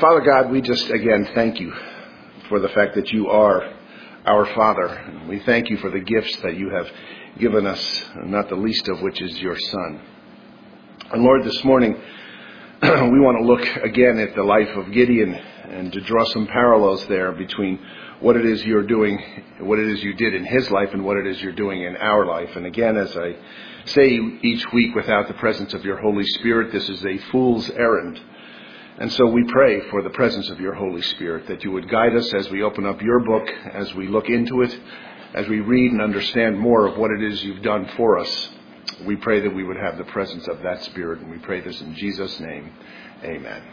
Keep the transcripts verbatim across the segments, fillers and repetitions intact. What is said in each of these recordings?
Father God, we just again thank you for the fact that you are our Father. And we thank you for the gifts that you have given us, not the least of which is your Son. And Lord, this morning we want to look again at the life of Gideon and to draw some parallels there between what it is you're doing, what it is you did in his life and what it is you're doing in our life. And again, as I say each week, without the presence of your Holy Spirit, this is a fool's errand. And so we pray for the presence of your Holy Spirit, that you would guide us as we open up your book, as we look into it, as we read and understand more of what it is you've done for us. We pray that we would have the presence of that Spirit, and we pray this in Jesus' name. Amen.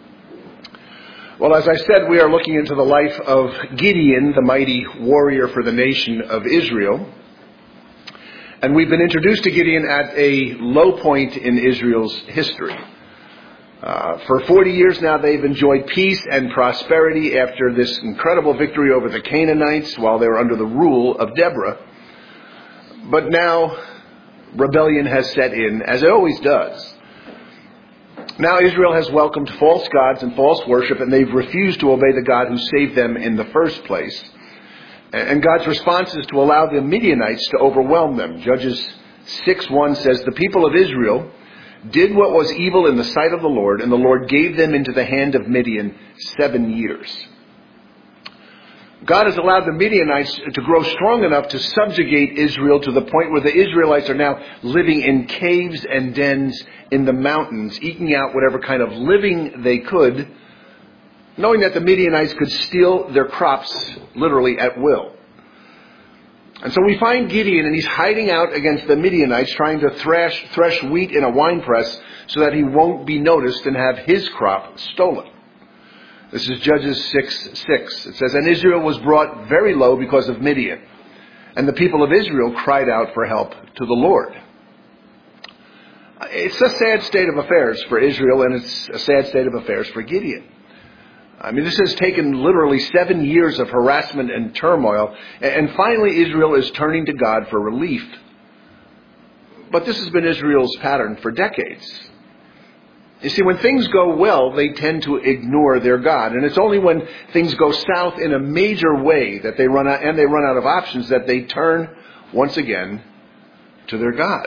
Well, as I said, we are looking into the life of Gideon, the mighty warrior for the nation of Israel. And we've been introduced to Gideon at a low point in Israel's history. Uh, for forty years now, they've enjoyed peace and prosperity after this incredible victory over the Canaanites while they were under the rule of Deborah. But now, rebellion has set in, as it always does. Now Israel has welcomed false gods and false worship, and they've refused to obey the God who saved them in the first place. And God's response is to allow the Midianites to overwhelm them. Judges six one says, "The people of Israel did what was evil in the sight of the Lord, and the Lord gave them into the hand of Midian seven years." God has allowed the Midianites to grow strong enough to subjugate Israel to the point where the Israelites are now living in caves and dens in the mountains, eking out whatever kind of living they could, knowing that the Midianites could steal their crops literally at will. And so we find Gideon, and he's hiding out against the Midianites, trying to thrash, thresh wheat in a winepress so that he won't be noticed and have his crop stolen. This is Judges six six. It says, "And Israel was brought very low because of Midian, and the people of Israel cried out for help to the Lord." It's a sad state of affairs for Israel, and it's a sad state of affairs for Gideon. I mean, this has taken literally seven years of harassment and turmoil, and finally Israel is turning to God for relief. But this has been Israel's pattern for decades. You see, when things go well, they tend to ignore their God, and it's only when things go south in a major way that they run out, and they run out of options, that they turn once again to their God.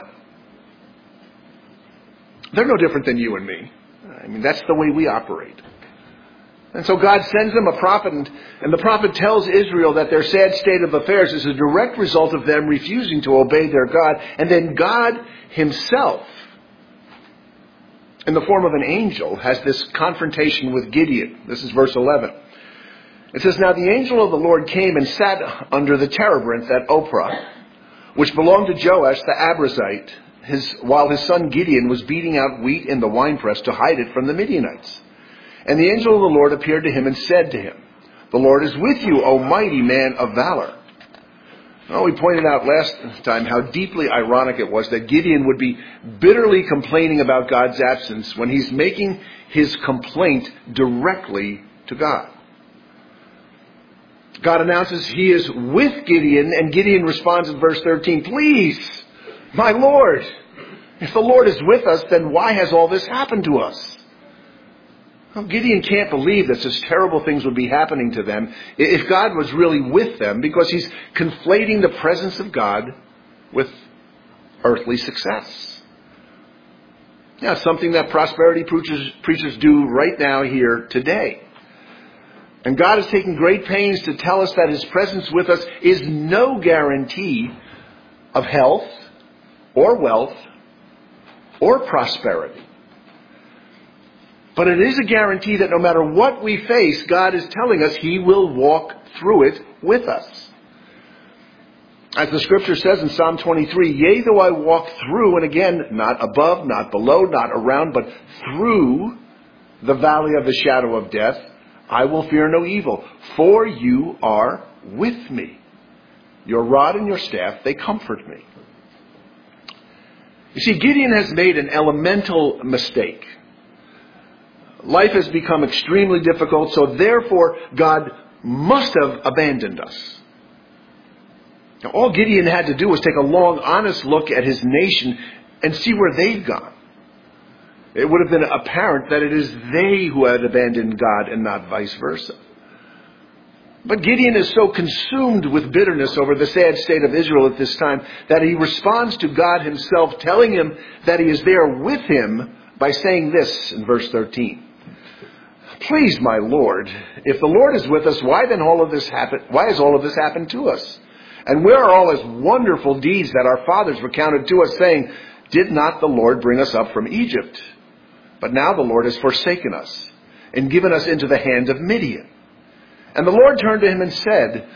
They're no different than you and me. I mean, that's the way we operate. And so God sends them a prophet, and, and the prophet tells Israel that their sad state of affairs is a direct result of them refusing to obey their God. And then God himself, in the form of an angel, has this confrontation with Gideon. This is verse eleven. It says, "Now the angel of the Lord came and sat under the terebinth at Ophrah, which belonged to Joash the Abiezrite, his, while his son Gideon was beating out wheat in the winepress to hide it from the Midianites. And the angel of the Lord appeared to him and said to him, 'The Lord is with you, O mighty man of valor.'" Well, we pointed out last time how deeply ironic it was that Gideon would be bitterly complaining about God's absence when he's making his complaint directly to God. God announces he is with Gideon, and Gideon responds in verse thirteen, "Please, my Lord, if the Lord is with us, then why has all this happened to us?" Well, Gideon can't believe that such terrible things would be happening to them if God was really with them, because he's conflating the presence of God with earthly success. Yeah, something that prosperity preachers, preachers do right now here today. And God is taking great pains to tell us that his presence with us is no guarantee of health or wealth or prosperity. But it is a guarantee that no matter what we face, God is telling us he will walk through it with us. As the scripture says in Psalm twenty-three, "Yea, though I walk through," and again, not above, not below, not around, but through the valley of the shadow of death, "I will fear no evil, for you are with me. Your rod and your staff, they comfort me." You see, Gideon has made an elemental mistake. Life has become extremely difficult, so therefore God must have abandoned us. Now, all Gideon had to do was take a long, honest look at his nation and see where they've gone. It would have been apparent that it is they who had abandoned God and not vice versa. But Gideon is so consumed with bitterness over the sad state of Israel at this time that he responds to God himself, telling him that he is there with him by saying this in verse thirteen. Please, my Lord, if the Lord is with us, why then all of this happen? Why has all of this happened to us? And where are all his wonderful deeds that our fathers recounted to us, saying, did not the Lord bring us up from Egypt? But now the Lord has forsaken us and given us into the hand of Midian. And the Lord turned to him and said,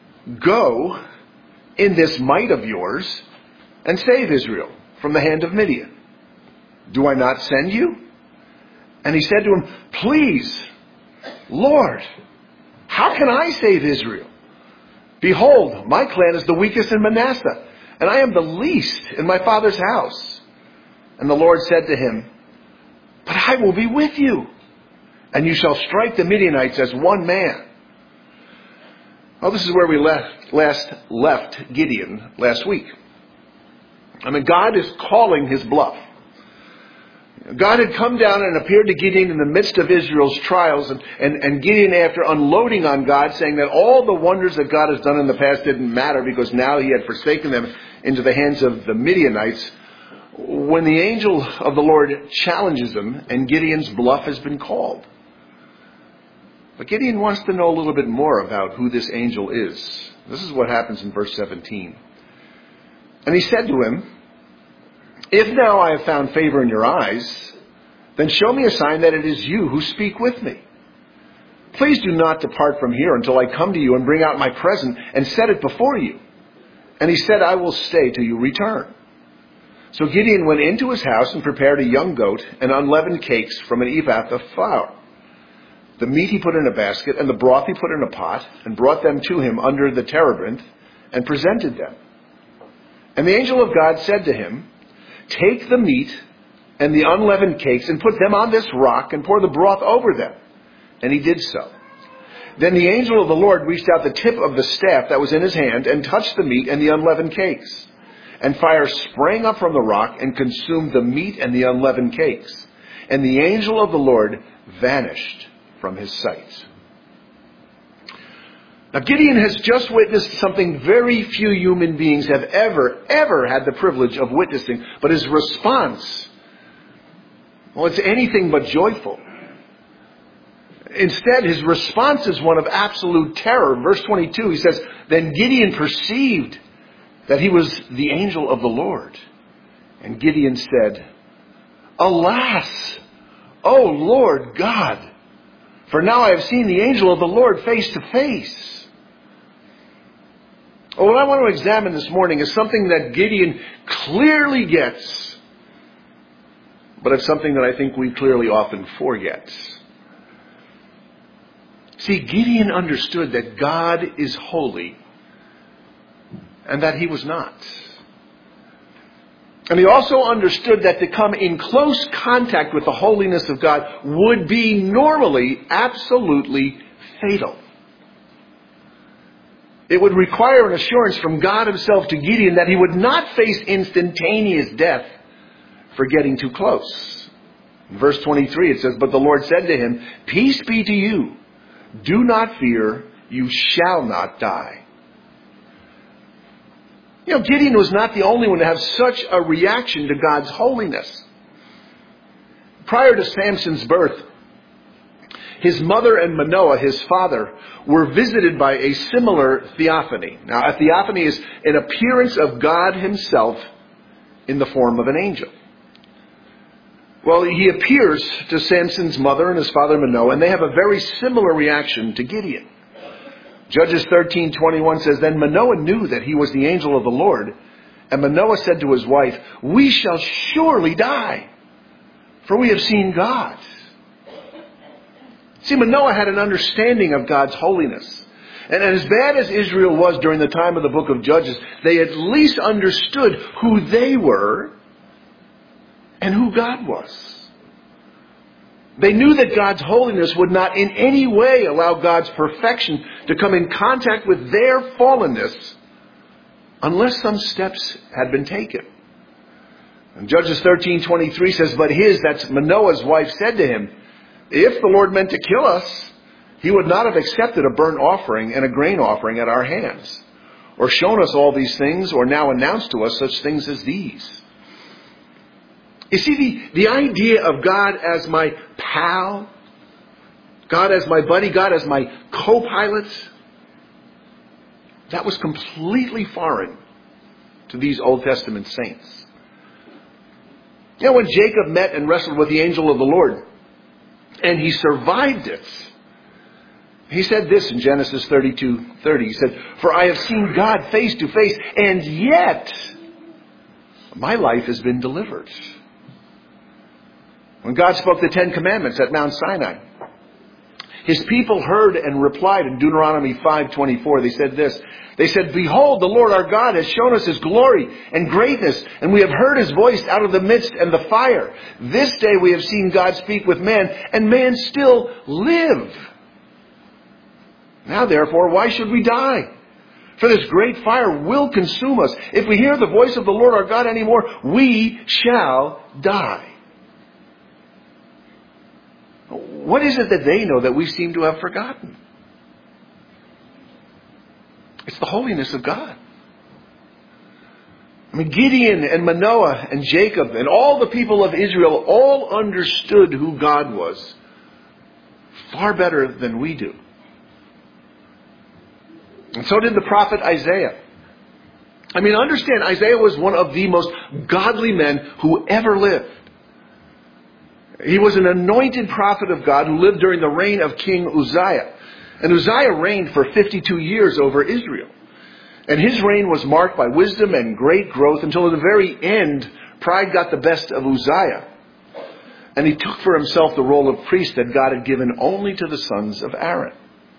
go in this might of yours and save Israel from the hand of Midian. Do I not send you? And he said to him, please, Lord, how can I save Israel? Behold, my clan is the weakest in Manasseh, and I am the least in my father's house. And the Lord said to him, but I will be with you, and you shall strike the Midianites as one man. Well, this is where we left, last left Gideon last week. I mean, God is calling his bluff. God had come down and appeared to Gideon in the midst of Israel's trials, and, and, and Gideon, after unloading on God, saying that all the wonders that God has done in the past didn't matter because now he had forsaken them into the hands of the Midianites, when the angel of the Lord challenges him and Gideon's bluff has been called. But Gideon wants to know a little bit more about who this angel is. This is what happens in verse seventeen. And he said to him, if now I have found favor in your eyes, then show me a sign that it is you who speak with me. Please do not depart from here until I come to you and bring out my present and set it before you. And he said, I will stay till you return. So Gideon went into his house and prepared a young goat and unleavened cakes from an ephah of flour. The meat he put in a basket, and the broth he put in a pot, and brought them to him under the terebinth, and presented them. And the angel of God said to him, take the meat and the unleavened cakes, and put them on this rock, and pour the broth over them. And he did so. Then the angel of the Lord reached out the tip of the staff that was in his hand, and touched the meat and the unleavened cakes. And fire sprang up from the rock, and consumed the meat and the unleavened cakes. And the angel of the Lord vanished from his sight. Now, Gideon has just witnessed something very few human beings have ever, ever had the privilege of witnessing. But his response, well, it's anything but joyful. Instead, his response is one of absolute terror. Verse twenty-two, he says, then Gideon perceived that he was the angel of the Lord. And Gideon said, alas, O Lord God, for now I have seen the angel of the Lord face to face. Well, what I want to examine this morning is something that Gideon clearly gets, but it's something that I think we clearly often forget. See, Gideon understood that God is holy and that he was not. And he also understood that to come in close contact with the holiness of God would be normally absolutely fatal. It would require an assurance from God himself to Gideon that he would not face instantaneous death for getting too close. In verse twenty-three it says, but the Lord said to him, peace be to you. Do not fear, you shall not die. You know, Gideon was not the only one to have such a reaction to God's holiness. Prior to Samson's birth, his mother and Manoah, his father, were visited by a similar theophany. Now, a theophany is an appearance of God himself in the form of an angel. Well, he appears to Samson's mother and his father Manoah, and they have a very similar reaction to Gideon. Judges thirteen twenty-one says, then Manoah knew that he was the angel of the Lord, and Manoah said to his wife, we shall surely die, for we have seen God. See, Manoah had an understanding of God's holiness. And as bad as Israel was during the time of the book of Judges, they at least understood who they were and who God was. They knew that God's holiness would not in any way allow God's perfection to come in contact with their fallenness unless some steps had been taken. And Judges thirteen twenty-three says, but his, that's Manoah's wife, said to him, if the Lord meant to kill us, he would not have accepted a burnt offering and a grain offering at our hands, or shown us all these things, or now announced to us such things as these. You see, the, the idea of God as my pal, God as my buddy, God as my co-pilot, that was completely foreign to these Old Testament saints. You know, when Jacob met and wrestled with the angel of the Lord, and he survived it, he said this in Genesis thirty-two thirty. He said, for I have seen God face to face, and yet my life has been delivered. When God spoke the Ten Commandments at Mount Sinai, his people heard and replied in Deuteronomy five twenty-four. They said this. They said, behold, the Lord our God has shown us his glory and greatness, and we have heard his voice out of the midst and the fire. This day we have seen God speak with man, and man still live. Now therefore, why should we die? For this great fire will consume us. If we hear the voice of the Lord our God anymore, we shall die. What is it that they know that we seem to have forgotten? It's the holiness of God. I mean, Gideon and Manoah and Jacob and all the people of Israel all understood who God was far better than we do. And so did the prophet Isaiah. I mean, understand, Isaiah was one of the most godly men who ever lived. He was an anointed prophet of God who lived during the reign of King Uzziah. And Uzziah reigned for fifty-two years over Israel. And his reign was marked by wisdom and great growth until at the very end, pride got the best of Uzziah. And he took for himself the role of priest that God had given only to the sons of Aaron.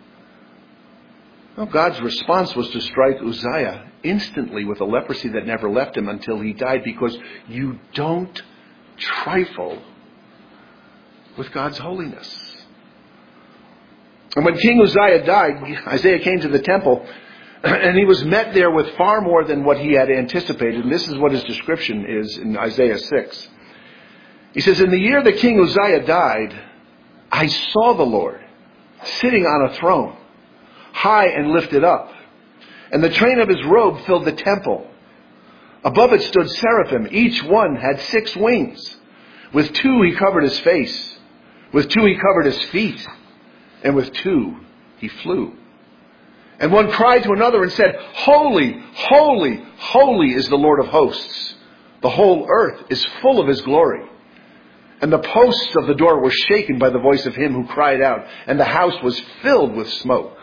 Well, God's response was to strike Uzziah instantly with a leprosy that never left him until he died, because you don't trifle with God's holiness. And when King Uzziah died, Isaiah came to the temple, and he was met there with far more than what he had anticipated. And this is what his description is in Isaiah six. He says, in the year that King Uzziah died, I saw the Lord sitting on a throne, high and lifted up, and the train of his robe filled the temple. Above it stood seraphim. Each one had six wings. With two he covered his face. With two he covered his feet. And with two he flew. And one cried to another and said, Holy, holy, holy is the Lord of hosts. The whole earth is full of his glory. And the posts of the door were shaken by the voice of him who cried out, and the house was filled with smoke.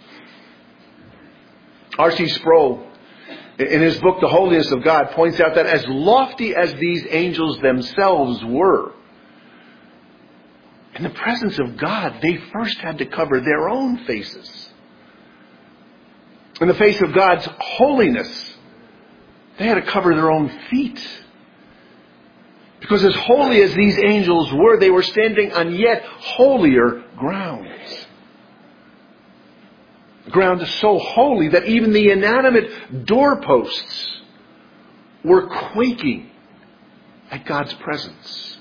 R C Sproul, in his book, The Holiness of God, points out that as lofty as these angels themselves were, in the presence of God, they first had to cover their own faces. In the face of God's holiness, they had to cover their own feet. Because as holy as these angels were, they were standing on yet holier grounds. The ground is so holy that even the inanimate doorposts were quaking at God's presence.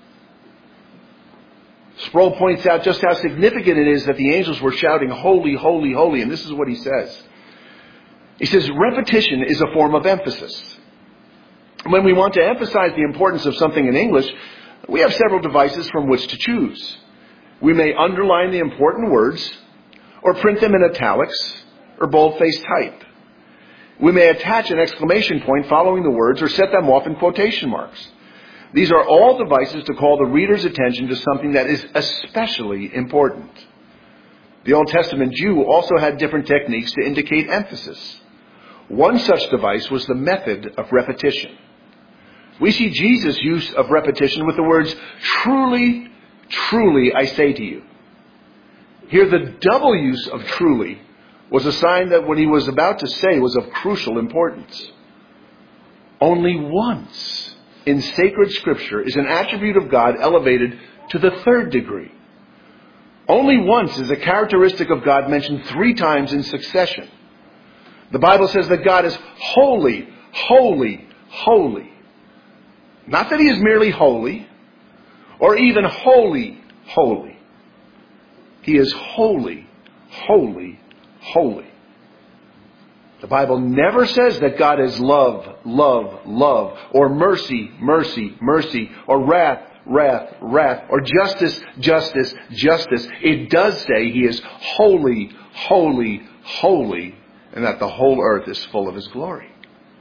Sproul points out just how significant it is that the angels were shouting, holy, holy, holy. And this is what he says. He says, repetition is a form of emphasis. When we want to emphasize the importance of something in English, we have several devices from which to choose. We may underline the important words, or print them in italics, or boldface type. We may attach an exclamation point following the words, or set them off in quotation marks. These are all devices to call the reader's attention to something that is especially important. The Old Testament Jew also had different techniques to indicate emphasis. One such device was the method of repetition. We see Jesus' use of repetition with the words, truly, truly, I say to you. Here, the double use of truly was a sign that what he was about to say was of crucial importance. Only once in sacred Scripture is an attribute of God elevated to the third degree. Only once is a characteristic of God mentioned three times in succession. The Bible says that God is holy, holy, holy. Not that he is merely holy, or even holy, holy. He is holy, holy, holy. The Bible never says that God is love, love, love, or mercy, mercy, mercy, or wrath, wrath, wrath, or justice, justice, justice. It does say he is holy, holy, holy, and that the whole earth is full of his glory.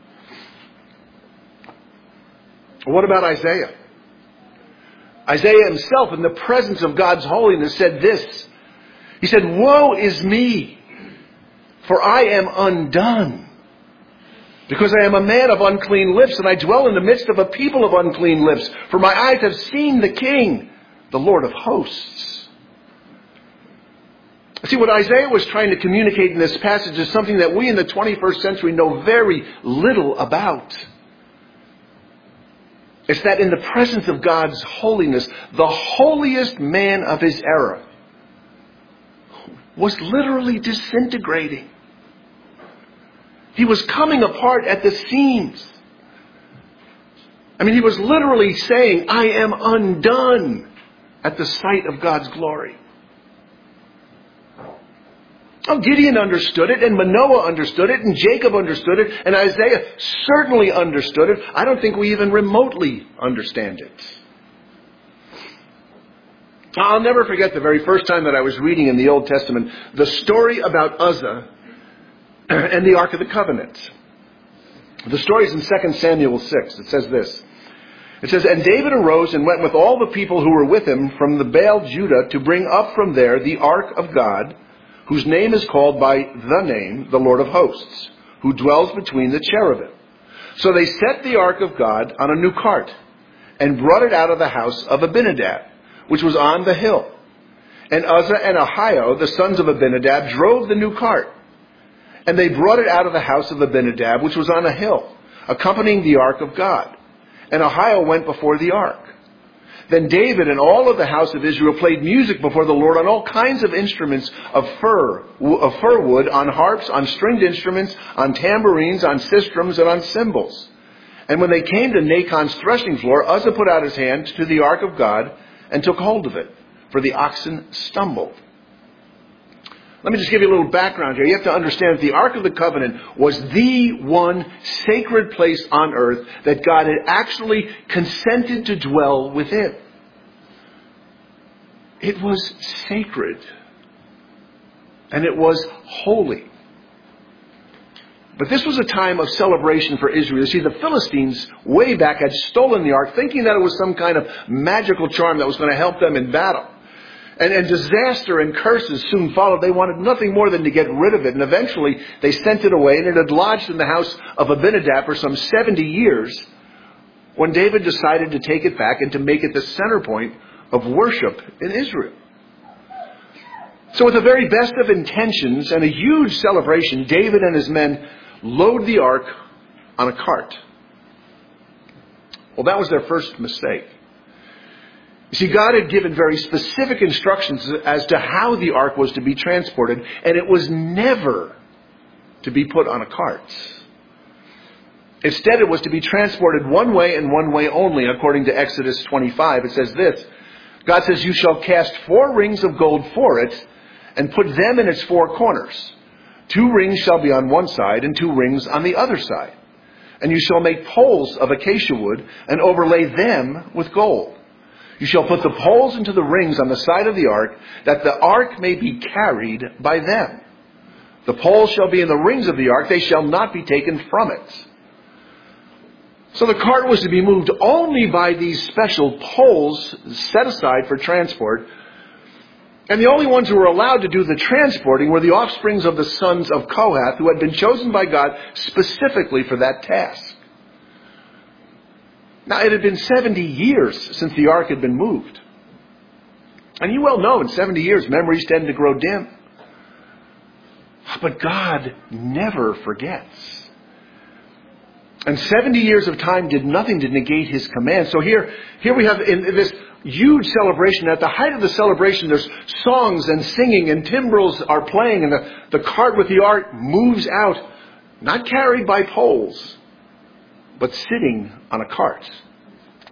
What about Isaiah? Isaiah himself, in the presence of God's holiness, said this. He said, "Woe is me! For I am undone, because I am a man of unclean lips, and I dwell in the midst of a people of unclean lips. For my eyes have seen the King, the Lord of hosts." See, what Isaiah was trying to communicate in this passage is something that we in the twenty-first century know very little about. It's that in the presence of God's holiness, the holiest man of his era was literally disintegrating. He was coming apart at the seams. I mean, he was literally saying, "I am undone," at the sight of God's glory. Oh, Gideon understood it, and Manoah understood it, and Jacob understood it, and Isaiah certainly understood it. I don't think we even remotely understand it. I'll never forget the very first time that I was reading in the Old Testament the story about Uzzah and the Ark of the Covenant. The story is in Second Samuel six. It says this. It says, "And David arose and went with all the people who were with him from the Baal Judah to bring up from there the Ark of God, whose name is called by the name, the Lord of hosts, who dwells between the cherubim. So they set the Ark of God on a new cart and brought it out of the house of Abinadab, which was on the hill. And Uzzah and Ahio, the sons of Abinadab, drove the new cart. And they brought it out of the house of Abinadab, which was on a hill, accompanying the Ark of God. And Ahio went before the Ark. Then David and all of the house of Israel played music before the Lord on all kinds of instruments of fir, of fir wood, on harps, on stringed instruments, on tambourines, on sistrums, and on cymbals. And when they came to Nachon's threshing floor, Uzzah put out his hand to the Ark of God and took hold of it, for the oxen stumbled." Let me just give you a little background here. You have to understand that the Ark of the Covenant was the one sacred place on earth that God had actually consented to dwell within. It was sacred. And it was holy. But this was a time of celebration for Israel. You see, the Philistines way back had stolen the Ark, thinking that it was some kind of magical charm that was going to help them in battle. And, and disaster and curses soon followed. They wanted nothing more than to get rid of it. And eventually they sent it away, and it had lodged in the house of Abinadab for some seventy years when David decided to take it back and to make it the center point of worship in Israel. So with the very best of intentions and a huge celebration, David and his men load the ark on a cart. Well, that was their first mistake. You see, God had given very specific instructions as to how the ark was to be transported, and it was never to be put on a cart. Instead, it was to be transported one way and one way only, according to Exodus twenty-five. It says this, God says, "You shall cast four rings of gold for it, and put them in its four corners. Two rings shall be on one side, and two rings on the other side. And you shall make poles of acacia wood, and overlay them with gold. You shall put the poles into the rings on the side of the ark, that the ark may be carried by them. The poles shall be in the rings of the ark, they shall not be taken from it." So the cart was to be moved only by these special poles set aside for transport. And the only ones who were allowed to do the transporting were the offsprings of the sons of Kohath, who had been chosen by God specifically for that task. Now, it had been seventy years since the ark had been moved. And you well know in seventy years, memories tend to grow dim. But God never forgets. And seventy years of time did nothing to negate his command. So here, here we have in this huge celebration. At the height of the celebration, there's songs and singing, and timbrels are playing, and the, the cart with the ark moves out, not carried by poles, but sitting on a cart.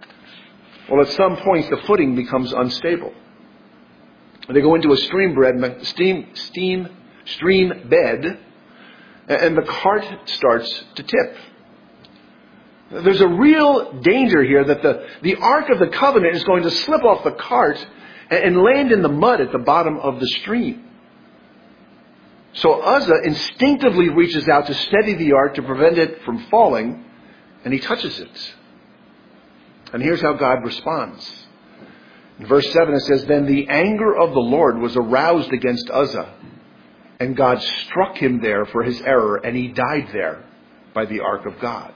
Well, at some points, the footing becomes unstable. They go into a stream bed, steam, steam, stream bed, and the cart starts to tip. There's a real danger here that the, the Ark of the Covenant is going to slip off the cart and land in the mud at the bottom of the stream. So Uzzah instinctively reaches out to steady the ark to prevent it from falling, and he touches it. And here's how God responds. In verse seven it says, "Then the anger of the Lord was aroused against Uzzah, and God struck him there for his error, and he died there by the ark of God."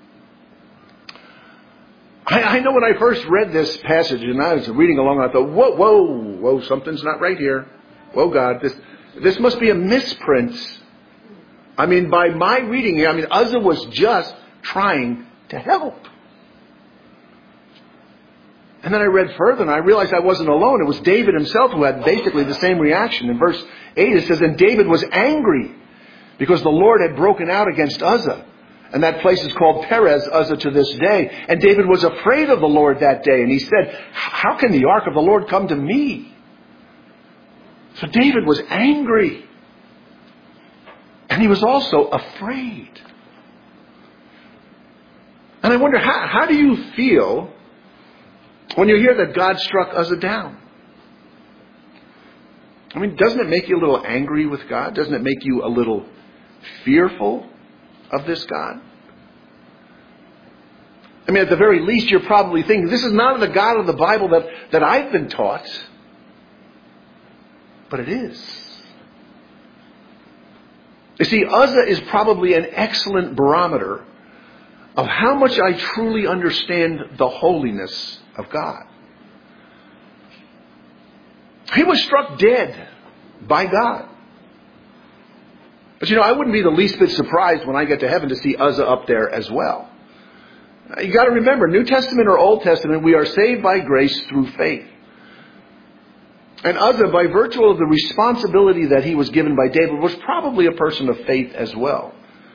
I, I know when I first read this passage, and I was reading along, I thought, whoa, whoa, whoa, something's not right here. Whoa, God, this, this must be a misprint. I mean, by my reading here, I mean, Uzzah was just trying to help. And then I read further and I realized I wasn't alone. It was David himself who had basically the same reaction. In verse eight it says, "And David was angry because the Lord had broken out against Uzzah. And that place is called Perez Uzzah to this day. And David was afraid of the Lord that day. And he said, how can the ark of the Lord come to me?" So David was angry. And he was also afraid. And I wonder, how, how do you feel when you hear that God struck Uzzah down? I mean, doesn't it make you a little angry with God? Doesn't it make you a little fearful of this God? I mean, at the very least, you're probably thinking, this is not the God of the Bible that, that I've been taught. But it is. You see, Uzzah is probably an excellent barometer of how much I truly understand the holiness of God. He was struck dead by God. But you know, I wouldn't be the least bit surprised when I get to heaven to see Uzzah up there as well. You got to remember, New Testament or Old Testament, we are saved by grace through faith. And Uzzah, by virtue of the responsibility that he was given by David, was probably a person of faith as well.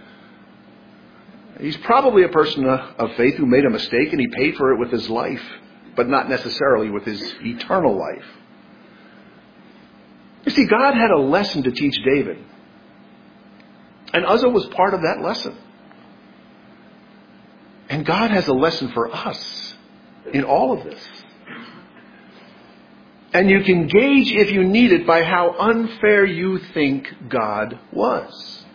He's probably a person of faith who made a mistake and he paid for it with his life, but not necessarily with his eternal life. You see, God had a lesson to teach David. And Uzzah was part of that lesson. And God has a lesson for us in all of this. And you can gauge, if you need it, by how unfair you think God was.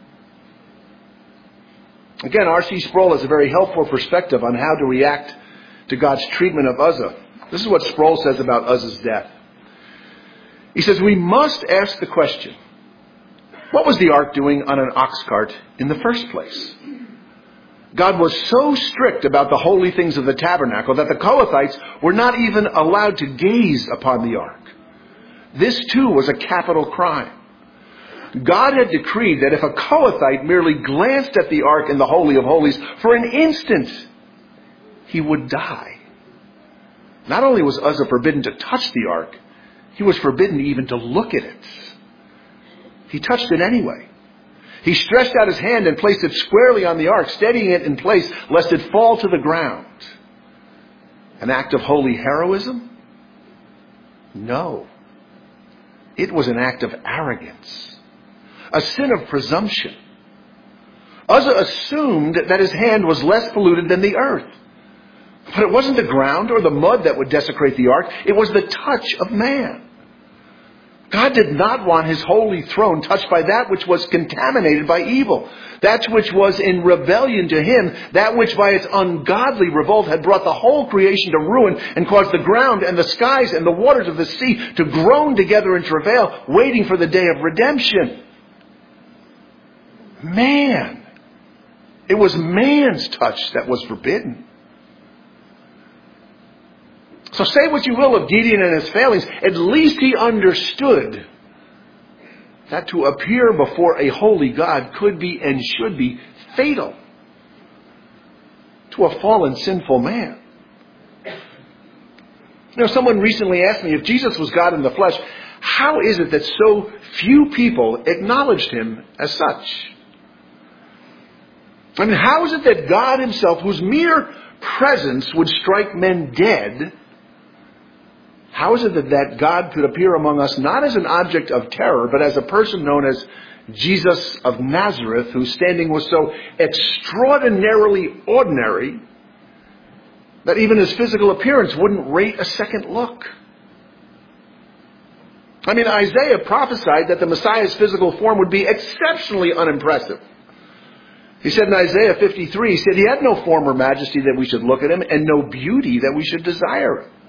Again, R C Sproul has a very helpful perspective on how to react to God's treatment of Uzzah. This is what Sproul says about Uzzah's death. He says, we must ask the question, what was the ark doing on an ox cart in the first place? God was so strict about the holy things of the tabernacle that the Kohathites were not even allowed to gaze upon the ark. This too was a capital crime. God had decreed that if a Kohathite merely glanced at the ark in the Holy of Holies for an instant, he would die. Not only was Uzzah forbidden to touch the ark, he was forbidden even to look at it. He touched it anyway. He stretched out his hand and placed it squarely on the ark, steadying it in place lest it fall to the ground. An act of holy heroism? No. It was an act of arrogance. A sin of presumption. Uzzah assumed that his hand was less polluted than the earth. But it wasn't the ground or the mud that would desecrate the ark. It was the touch of man. God did not want his holy throne touched by that which was contaminated by evil. That which was in rebellion to him. That which by its ungodly revolt had brought the whole creation to ruin and caused the ground and the skies and the waters of the sea to groan together in travail, waiting for the day of redemption. Man. It was man's touch that was forbidden. So say what you will of Gideon and his failings, at least he understood that to appear before a holy God could be and should be fatal to a fallen, sinful man. You know, someone recently asked me, if Jesus was God in the flesh, how is it that so few people acknowledged him as such? I mean, how is it that God himself, whose mere presence would strike men dead, how is it that, that God could appear among us not as an object of terror, but as a person known as Jesus of Nazareth, whose standing was so extraordinarily ordinary that even his physical appearance wouldn't rate a second look? I mean, Isaiah prophesied that the Messiah's physical form would be exceptionally unimpressive. He said in Isaiah fifty-three, he said he had no form or majesty that we should look at him, and no beauty that we should desire him.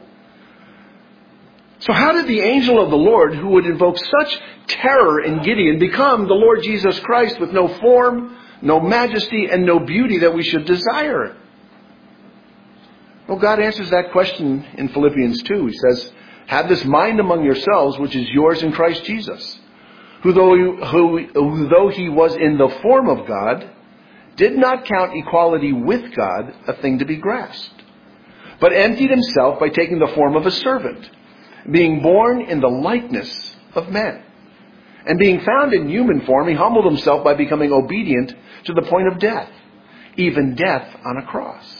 So how did the angel of the Lord, who would invoke such terror in Gideon, become the Lord Jesus Christ with no form, no majesty, and no beauty that we should desire him? Well, God answers that question in Philippians two. He says, have this mind among yourselves, which is yours in Christ Jesus, who though, who, who though he was in the form of God, did not count equality with God a thing to be grasped, but emptied himself by taking the form of a servant, being born in the likeness of men. And being found in human form, he humbled himself by becoming obedient to the point of death, even death on a cross.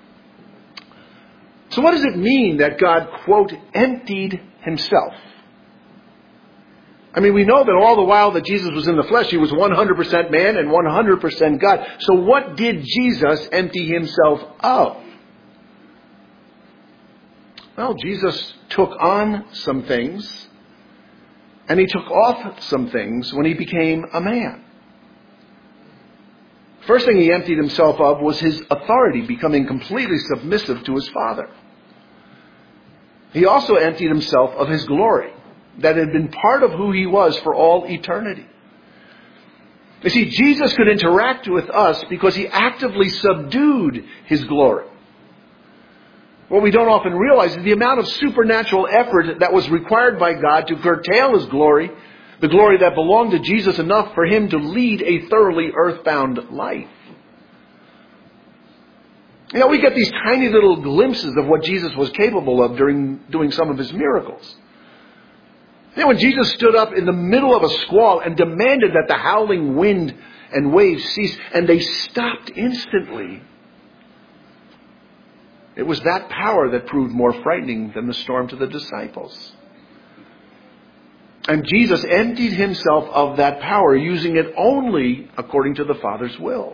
So what does it mean that God, quote, emptied himself? I mean, we know that all the while that Jesus was in the flesh, he was one hundred percent man and one hundred percent God. So what did Jesus empty himself of? Well, Jesus took on some things, and he took off some things when he became a man. First thing he emptied himself of was his authority, becoming completely submissive to his Father. He also emptied himself of his glory that had been part of who he was for all eternity. You see, Jesus could interact with us because he actively subdued his glory. What we don't often realize is the amount of supernatural effort that was required by God to curtail his glory, the glory that belonged to Jesus, enough for him to lead a thoroughly earthbound life. You know, we get these tiny little glimpses of what Jesus was capable of during doing some of his miracles. You know, when Jesus stood up in the middle of a squall and demanded that the howling wind and waves cease, and they stopped instantly, it was that power that proved more frightening than the storm to the disciples. And Jesus emptied himself of that power, using it only according to the Father's will.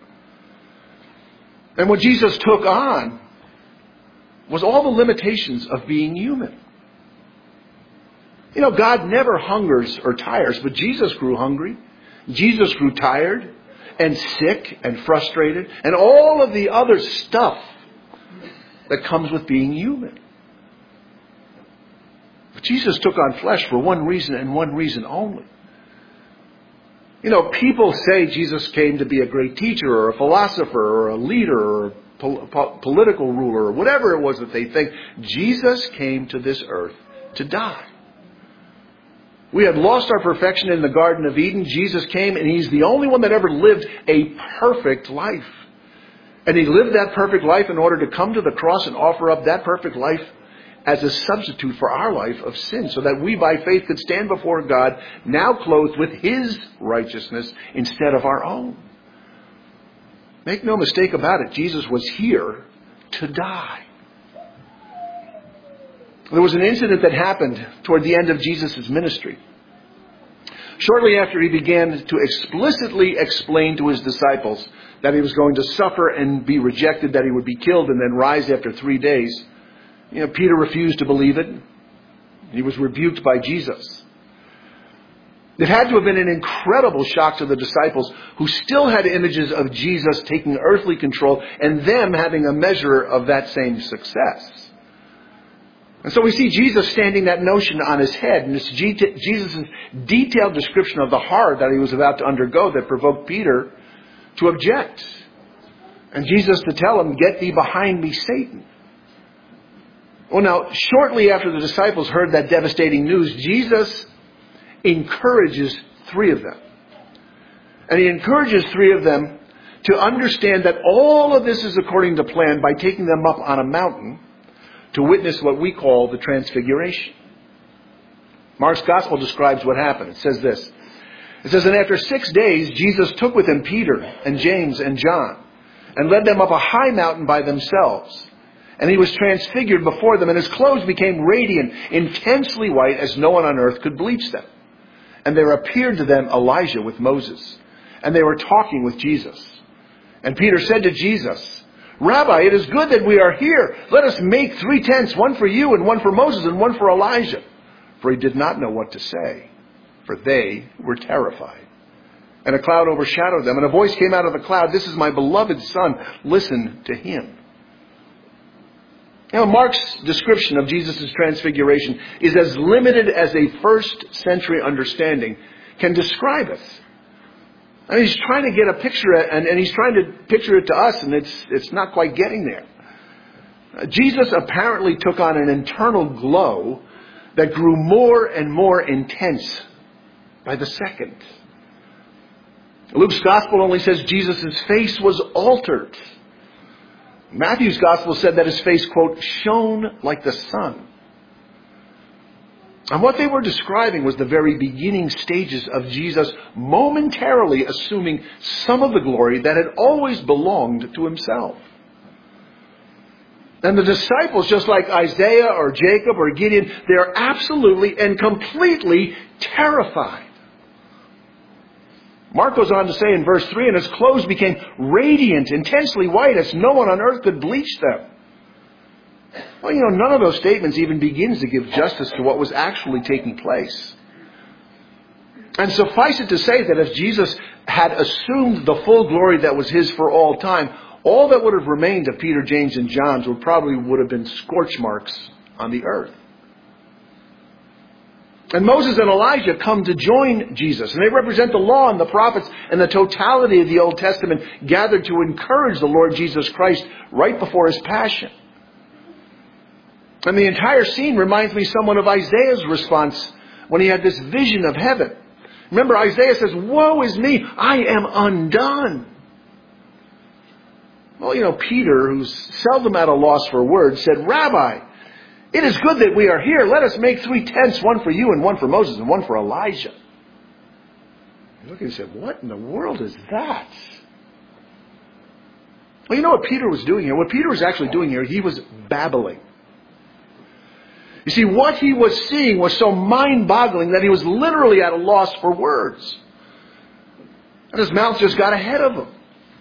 And what Jesus took on was all the limitations of being human. You know, God never hungers or tires, but Jesus grew hungry. Jesus grew tired and sick and frustrated and all of the other stuff that comes with being human. But Jesus took on flesh for one reason and one reason only. You know, people say Jesus came to be a great teacher or a philosopher or a leader or a pol- po- political ruler or whatever it was that they think. Jesus came to this earth to die. We had lost our perfection in the Garden of Eden. Jesus came, and he's the only one that ever lived a perfect life. And he lived that perfect life in order to come to the cross and offer up that perfect life as a substitute for our life of sin, so that we by faith could stand before God, now clothed with his righteousness instead of our own. Make no mistake about it, Jesus was here to die. There was an incident that happened toward the end of Jesus' ministry. Shortly after he began to explicitly explain to his disciples that he was going to suffer and be rejected, that he would be killed and then rise after three days, you know, Peter refused to believe it. He was rebuked by Jesus. It had to have been an incredible shock to the disciples, who still had images of Jesus taking earthly control and them having a measure of that same success. And so we see Jesus standing that notion on his head, and it's Jesus' detailed description of the horror that he was about to undergo that provoked Peter to object. And Jesus to tell him, "Get thee behind me, Satan." Well, now, shortly after the disciples heard that devastating news, Jesus encourages three of them. And he encourages three of them to understand that all of this is according to plan by taking them up on a mountain to witness what we call the Transfiguration. Mark's Gospel describes what happened. It says this. It says, "And after six days, Jesus took with him Peter and James and John and led them up a high mountain by themselves. And he was transfigured before them, and his clothes became radiant, intensely white, as no one on earth could bleach them. And there appeared to them Elijah with Moses, and they were talking with Jesus. And Peter said to Jesus, Rabbi, it is good that we are here. Let us make three tents, one for you, and one for Moses, and one for Elijah. For he did not know what to say, for they were terrified. And a cloud overshadowed them, and a voice came out of the cloud, This is my beloved Son, listen to him. Now, Mark's description of Jesus' transfiguration is as limited as a first century understanding can describe it. I mean, he's trying to get a picture, and, and he's trying to picture it to us, and it's, it's not quite getting there. Uh, Jesus apparently took on an internal glow that grew more and more intense by the second. Luke's gospel only says Jesus' face was altered. Matthew's gospel said that his face, quote, shone like the sun. And what they were describing was the very beginning stages of Jesus momentarily assuming some of the glory that had always belonged to himself. And the disciples, just like Isaiah or Jacob or Gideon, they are absolutely and completely terrified. Mark goes on to say in verse three, and his clothes became radiant, intensely white, as no one on earth could bleach them. Well, you know, none of those statements even begins to give justice to what was actually taking place. And suffice it to say that if Jesus had assumed the full glory that was his for all time, all that would have remained of Peter, James, and John's would probably would have been scorch marks on the earth. And Moses and Elijah come to join Jesus. And they represent the law and the prophets and the totality of the Old Testament gathered to encourage the Lord Jesus Christ right before his passion. And the entire scene reminds me somewhat of Isaiah's response when he had this vision of heaven. Remember, Isaiah says, Woe is me, I am undone. Well, you know, Peter, who's seldom at a loss for words, said, Rabbi, it is good that we are here. Let us make three tents, one for you and one for Moses and one for Elijah. He looked and said, what in the world is that? Well, you know what Peter was doing here? What Peter was actually doing here, he was babbling. You see, what he was seeing was so mind-boggling that he was literally at a loss for words. And his mouth just got ahead of him.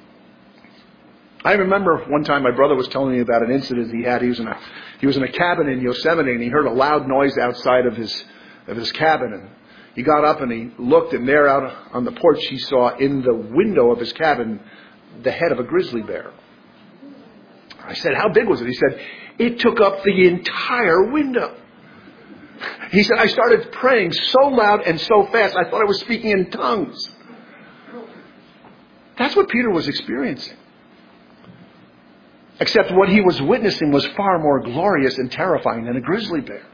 I remember one time my brother was telling me about an incident he had. He was in a he was in a cabin in Yosemite, and he heard a loud noise outside of his of his cabin. And he got up and he looked, and there out on the porch he saw in the window of his cabin the head of a grizzly bear. I said, "How big was it?" He said, "It took up the entire window." He said, "I started praying so loud and so fast, I thought I was speaking in tongues." That's what Peter was experiencing. Except what he was witnessing was far more glorious and terrifying than a grizzly bear.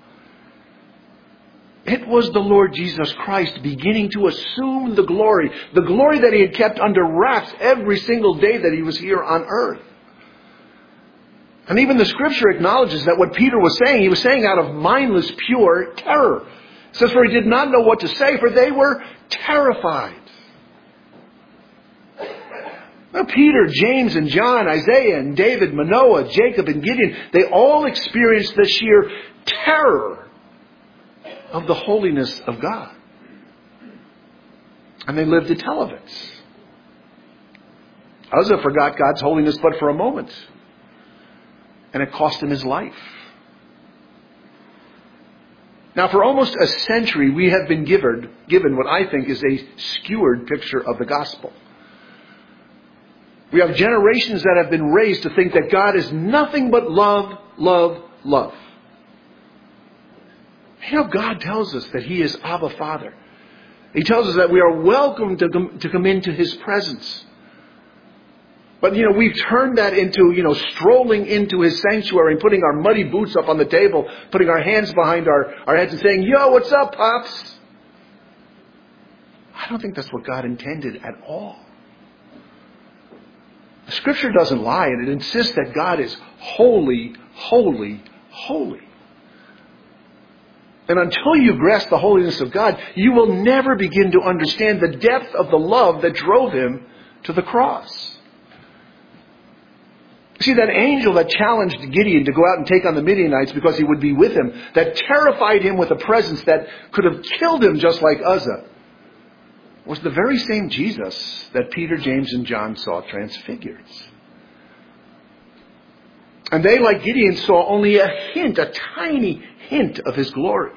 It was the Lord Jesus Christ beginning to assume the glory, the glory that he had kept under wraps every single day that he was here on earth. And even the scripture acknowledges that what Peter was saying, he was saying out of mindless, pure terror. It says, for he did not know what to say, for they were terrified. Now, Peter, James, and John, Isaiah, and David, Manoah, Jacob, and Gideon, they all experienced the sheer terror of the holiness of God. And they lived to tell of it. Uzzah forgot God's holiness but for a moment. And it cost him his life. Now, for almost a century, we have been given, given what I think is a skewered picture of the gospel. We have generations that have been raised to think that God is nothing but love, love, love. You know, God tells us that he is Abba Father. He tells us that we are welcome to come, to come into his presence. But, you know, we've turned that into, you know, strolling into his sanctuary and putting our muddy boots up on the table, putting our hands behind our, our heads and saying, yo, what's up, Pops? I don't think that's what God intended at all. The Scripture doesn't lie, and it insists that God is holy, holy, holy. And until you grasp the holiness of God, you will never begin to understand the depth of the love that drove him to the cross. See, that angel that challenged Gideon to go out and take on the Midianites because he would be with him, that terrified him with a presence that could have killed him just like Uzzah, was the very same Jesus that Peter, James, and John saw transfigured. And they, like Gideon, saw only a hint, a tiny hint of his glory.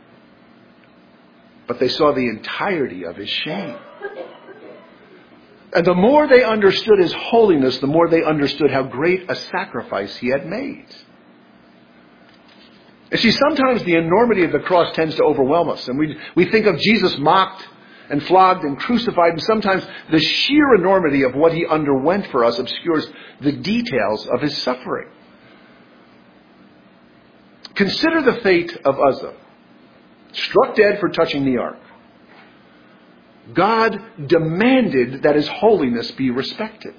But they saw the entirety of his shame. And the more they understood his holiness, the more they understood how great a sacrifice he had made. You see, sometimes the enormity of the cross tends to overwhelm us. And we, we think of Jesus mocked and flogged and crucified. And sometimes the sheer enormity of what he underwent for us obscures the details of his suffering. Consider the fate of Uzzah, struck dead for touching the ark. God demanded that his holiness be respected.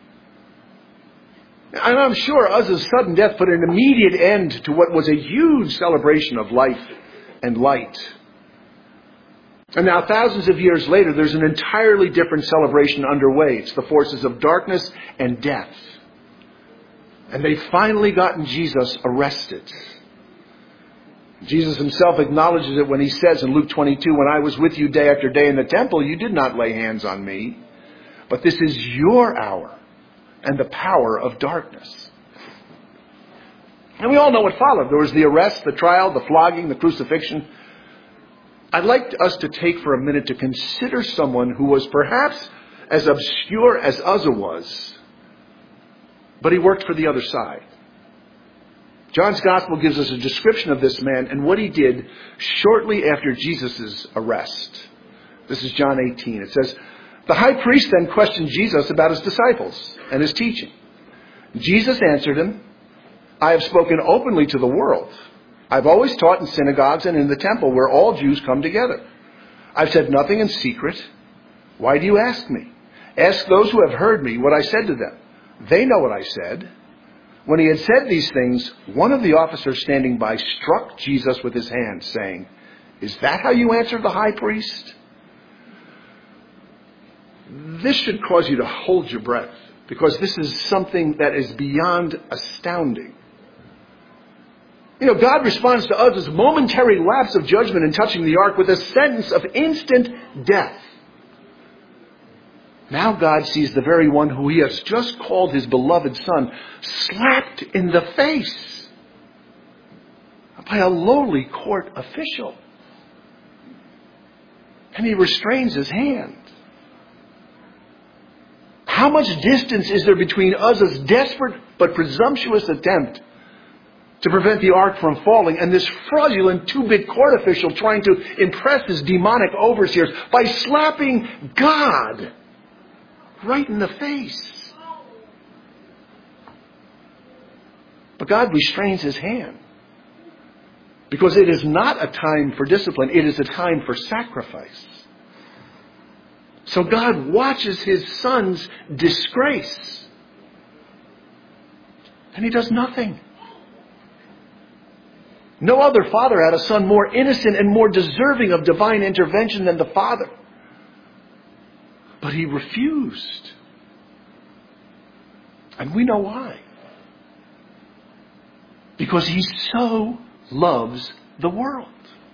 And I'm sure Uzzah's sudden death put an immediate end to what was a huge celebration of life and light. And now, thousands of years later, there's an entirely different celebration underway. It's the forces of darkness and death. And they've finally gotten Jesus arrested. Jesus himself acknowledges it when he says in Luke twenty-two, when I was with you day after day in the temple, you did not lay hands on me. But this is your hour and the power of darkness. And we all know what followed. There was the arrest, the trial, the flogging, the crucifixion. I'd like us to take for a minute to consider someone who was perhaps as obscure as Uzzah was, but he worked for the other side. John's Gospel gives us a description of this man and what he did shortly after Jesus' arrest. This is John eighteen. It says, the high priest then questioned Jesus about his disciples and his teaching. Jesus answered him, I have spoken openly to the world. I've always taught in synagogues and in the temple where all Jews come together. I've said nothing in secret. Why do you ask me? Ask those who have heard me what I said to them. They know what I said. When he had said these things, one of the officers standing by struck Jesus with his hand, saying, is that how you answer the high priest? This should cause you to hold your breath, because this is something that is beyond astounding. You know, God responds to Uzzah's momentary lapse of judgment in touching the ark with a sentence of instant death. Now God sees the very one who he has just called his beloved son slapped in the face by a lowly court official. And he restrains his hand. How much distance is there between Uzzah's desperate but presumptuous attempt to prevent the ark from falling and this fraudulent two-bit court official trying to impress his demonic overseers by slapping God right in the face? But God restrains his hand because it is not a time for discipline. It is a time for sacrifice. So God watches his son's disgrace and he does nothing. No other father had a son more innocent and more deserving of divine intervention than the father. But he refused. And we know why. Because he so loves the world.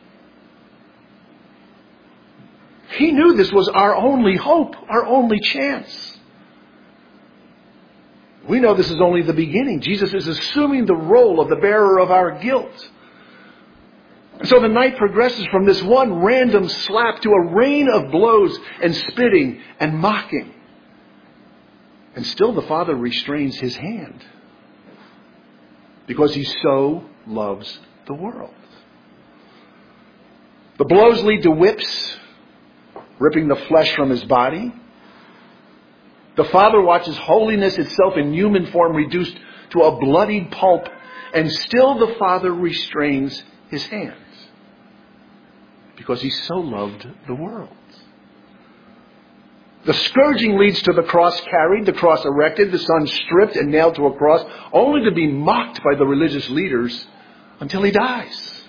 He knew this was our only hope, our only chance. We know this is only the beginning. Jesus is assuming the role of the bearer of our guilt. And so the night progresses from this one random slap to a rain of blows and spitting and mocking. And still the Father restrains his hand because he so loves the world. The blows lead to whips, ripping the flesh from his body. The Father watches holiness itself in human form reduced to a bloodied pulp, and still the Father restrains his hand because he so loved the world. The scourging leads to the cross carried, the cross erected, the Son stripped and nailed to a cross, only to be mocked by the religious leaders until he dies.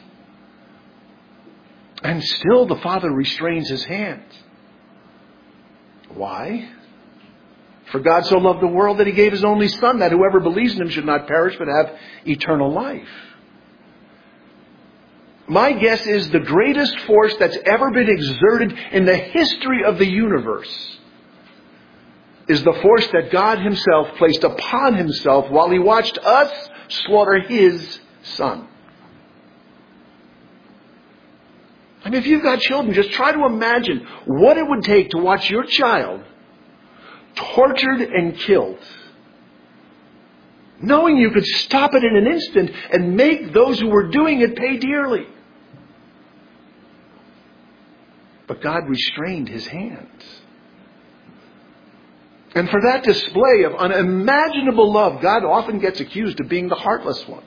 And still the Father restrains his hand. Why? For God so loved the world that he gave his only Son, that whoever believes in him should not perish but have eternal life. My guess is the greatest force that's ever been exerted in the history of the universe is the force that God himself placed upon himself while he watched us slaughter his Son. I mean, if you've got children, just try to imagine what it would take to watch your child tortured and killed, knowing you could stop it in an instant and make those who were doing it pay dearly. But God restrained his hands. And for that display of unimaginable love, God often gets accused of being the heartless one.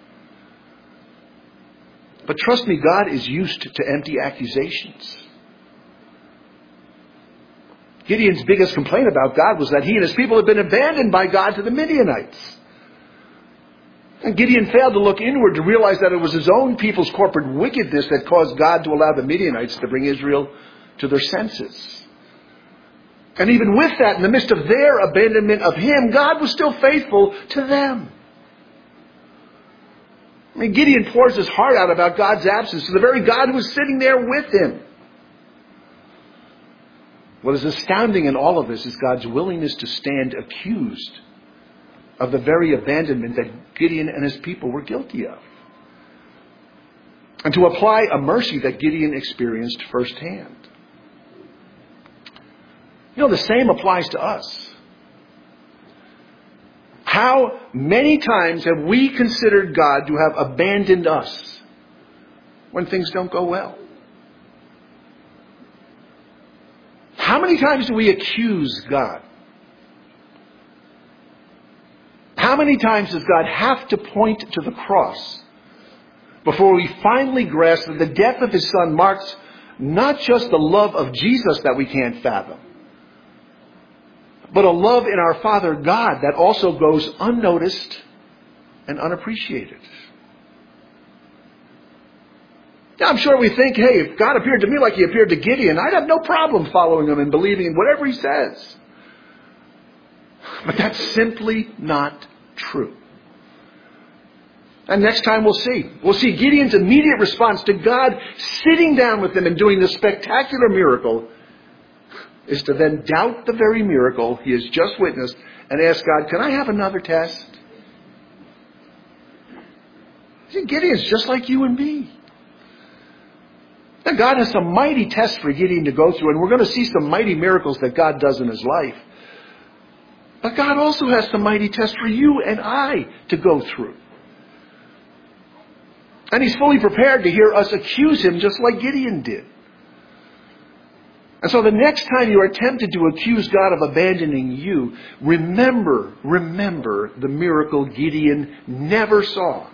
But trust me, God is used to empty accusations. Gideon's biggest complaint about God was that he and his people had been abandoned by God to the Midianites. And Gideon failed to look inward to realize that it was his own people's corporate wickedness that caused God to allow the Midianites to bring Israel to their senses. And even with that, in the midst of their abandonment of him, God was still faithful to them. I mean, Gideon pours his heart out about God's absence to the very God who was sitting there with him. What is astounding in all of this is God's willingness to stand accused of the very abandonment that Gideon and his people were guilty of. And to apply a mercy that Gideon experienced firsthand. You know, the same applies to us. How many times have we considered God to have abandoned us when things don't go well? How many times do we accuse God? How many times does God have to point to the cross before we finally grasp that the death of his Son marks not just the love of Jesus that we can't fathom, but a love in our Father God that also goes unnoticed and unappreciated? Now, I'm sure we think, hey, if God appeared to me like he appeared to Gideon, I'd have no problem following him and believing in whatever he says. But that's simply not true. And next time we'll see. We'll see Gideon's immediate response to God sitting down with him and doing this spectacular miracle is to then doubt the very miracle he has just witnessed and ask God, can I have another test? See, Gideon's just like you and me. And God has some mighty tests for Gideon to go through, and we're going to see some mighty miracles that God does in his life. But God also has some mighty tests for you and I to go through. And he's fully prepared to hear us accuse him just like Gideon did. And so the next time you are tempted to accuse God of abandoning you, remember, remember the miracle Gideon never saw.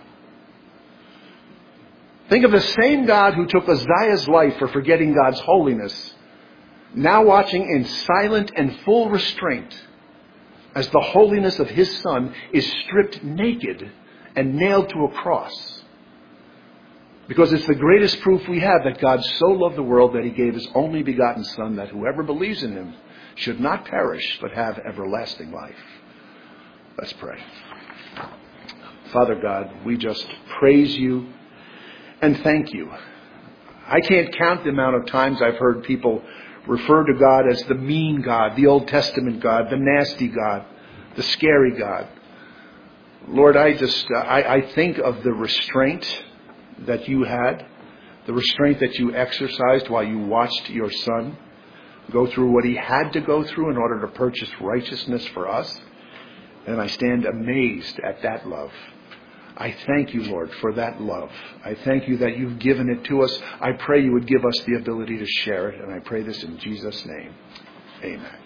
Think of the same God who took Uzziah's life for forgetting God's holiness, now watching in silent and full restraint as the holiness of his Son is stripped naked and nailed to a cross. Because it's the greatest proof we have that God so loved the world that he gave his only begotten Son, that whoever believes in him should not perish but have everlasting life. Let's pray. Father God, we just praise you and thank you. I can't count the amount of times I've heard people refer to God as the mean God, the Old Testament God, the nasty God, the scary God. Lord, I just, uh, I, I think of the restraint that you had, the restraint that you exercised while you watched your Son go through what he had to go through in order to purchase righteousness for us. And I stand amazed at that love. I thank you, Lord, for that love. I thank you that you've given it to us. I pray you would give us the ability to share it. And I pray this in Jesus' name. Amen.